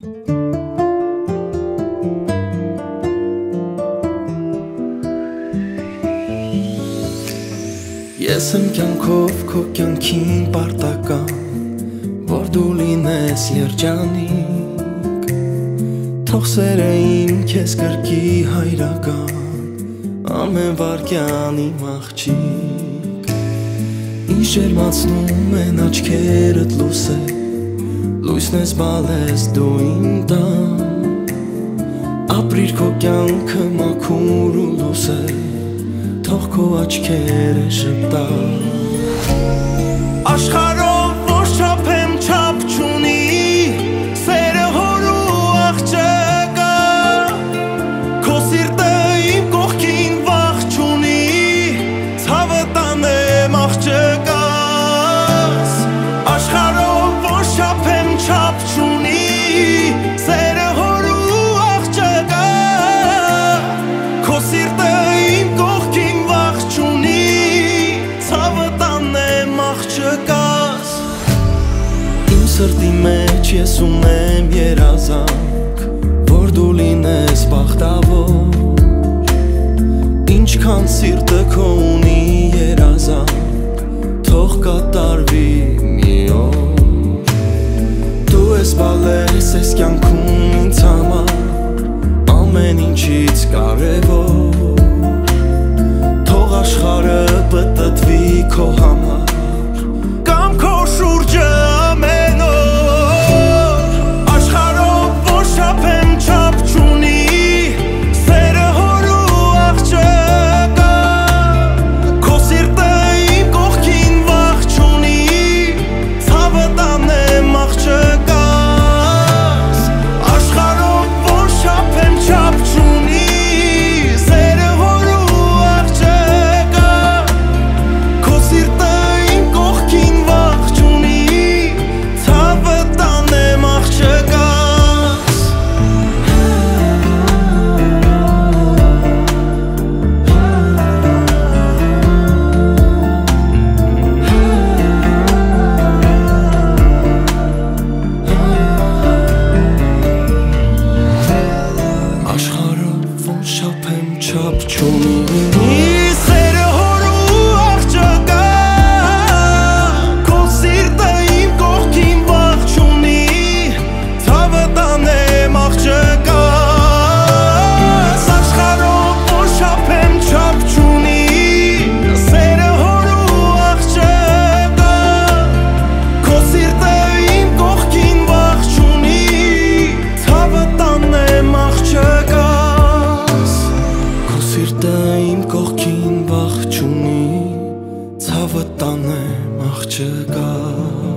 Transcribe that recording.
Ես եմ կյանքով քո կյանքին պարտական, որ դու լինես երջանիկ, թող սերը իմ քեզ կրկի հայրական, ամեն վարկյան իմ աղջիկ։ Ինչ ջերմացնում են աչքերդ լուսել, լույսն ես բալես դու իմ տան, ապրիր քո կյանքը մաքուր ու լուսել, թող քո աչքերը շպտան։ Աշխարհով ոչ չափ եմ չափ չունի, սերը հոր ու աղջկա, քո սիրտը իմ կողքին վախ չունի, ցավը տանեմ աղջկաս։ Աշխարհով ոչ չափ եմ չափ չունի, սերը հոր ու աղջկա, քո սիրտը իմ կողքին Իմ սրտի մեջ ես ունեմ երազանք, որ դու լինես բախտավոր, ինչքան սիրտը քո ունի երազանք, թող կատարվի մի օր։ Դու ես բալես ես կյանքում ինձ համար, ամեն ինչից կարևոր, թող աշխարհը պտտվի քո համար, կամ քո շուրջը ամեն օր։ Աշխարհով ոչ չափ եմ չափ չունի, սերը հոր ու աղջկա, քո սիրտը իմ կողքին վախ չունի, ցավը տանեմ աղջկաս։ Աշխարհով ոչ չափ եմ չափ չունի, սերը հոր ու աղջկա, քո սիրտը իմ կողքին վախ չունի, ցավը տանեմ աղջկաս։ Աշխարհով ոչ չափ եմ չափ չունի, սերը հոր ու աղջկա, քո սիրտը իմ կողքին վախ չունի, ցավը տանեմ աղջկաս։ Աշխարհով ոչ չափ եմ չափ չունի, սերը հոր ու աղջկա, քո սիրտը իմ կողքին վախ չունի, ցավը տանեմ աղջկաս։ Քո սիրտը իմ կողքին վախ չունի, ցավը տանեմ աղջկաս։